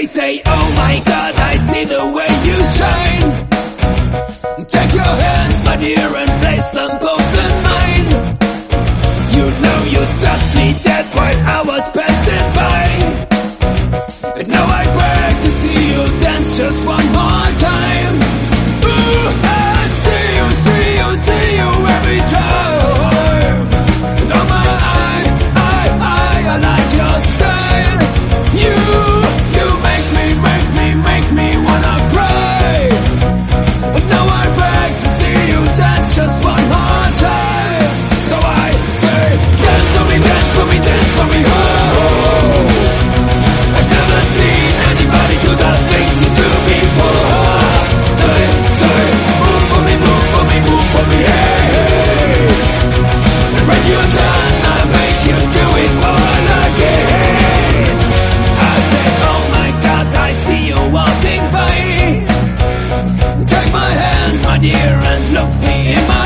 say, oh my God, I see the way you shine. Take your hands, my dear, and place them both in mine. You know you struck me dead while I was passing by. And now I beg to see you dance just one more time. Ooh, I see you every time. And oh my, I like your style. You make me wanna cry. But now I beg to see you dance just one more time. So I say, dance for me, dance for me, dance for me, oh. I've never seen anybody do the things you do before. Say, move for me, move for me, move for me, hey. And when you're done, I'll make you do it all again. I say, oh my God, I see you walking by. Take my hands, my dear, and look me in my